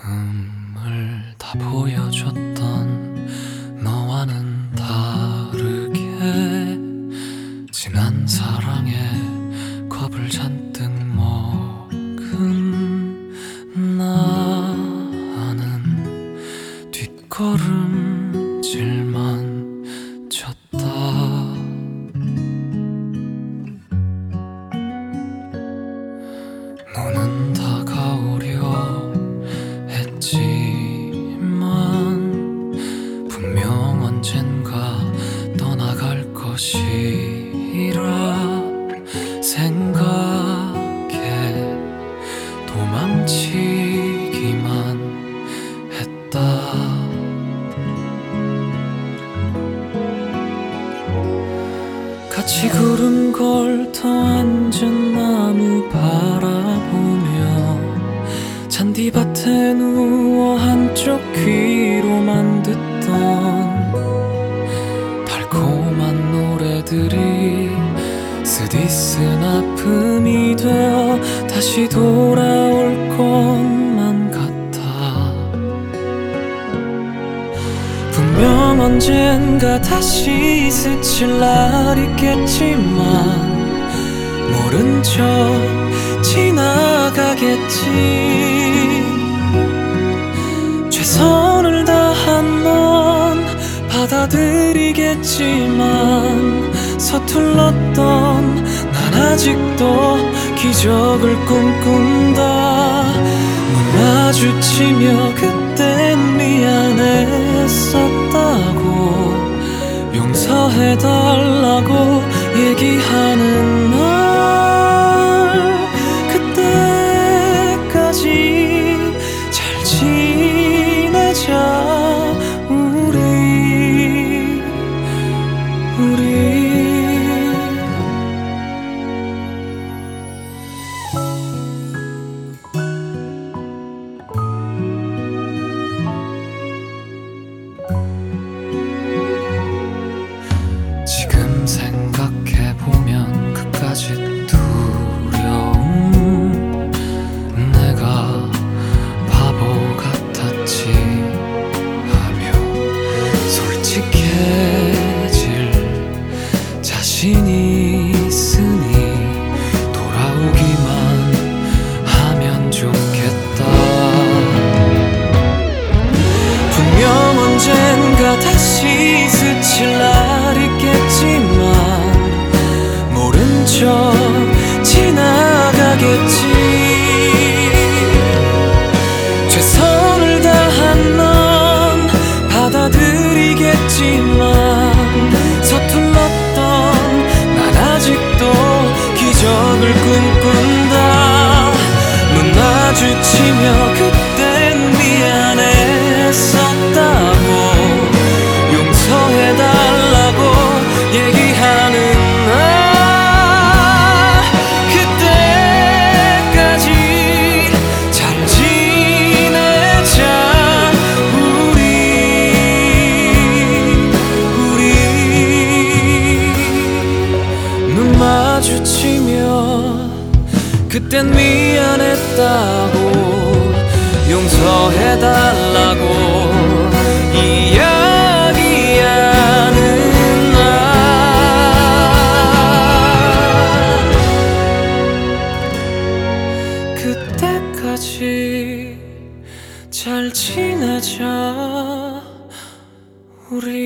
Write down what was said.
마음을 다 보여줬던 너와는 다르게 지난 사랑에 겁을 잔뜩 먹은 나는 뒷걸음질만 쳤다. 너는 다가오려 했지만 분명 언젠가 떠나갈 것이라 생각해 도망치기만 했다. 같이 구름 걸터 앉은 나무 바라보며 잔디밭에 누워 한쪽 귀로만 듣던 달콤한 노래들이 쓰디쓴 아픔이 되어 다시 돌아올 것만 같아. 분명 언젠가 다시 스칠 날 있겠지만 모른 척 지나가겠지. 최선을 다한 넌 받아들이겠지만 서툴렀던 난 아직도 기적을 꿈꾼다. 눈 마주치며 그땐 미안했었다고 용서해달라고 얘기하는 날, 그때까지 잘 지내자. 지금 생각해보면 그까짓 두려움 내가 바보 같았지 하며 솔직해질 자신이 있으니 돌아오기만 하면 좋겠다. 분명 언젠가 다시 스칠 날 있겠지만 모른 척 지나가겠지. 최선을 다한 넌 받아들이겠지만 서툴렀던 난 아직도 기적을 꿈꾼다. 눈 마주치며 그땐 미안했었다고 용서해달라고 얘기하는 날, 그때까지 잘 지내자. 우리 눈 마주치며 그땐 미안했다고 용서해달라고 이야기하는 날, 그때까지 잘 지내자. 우리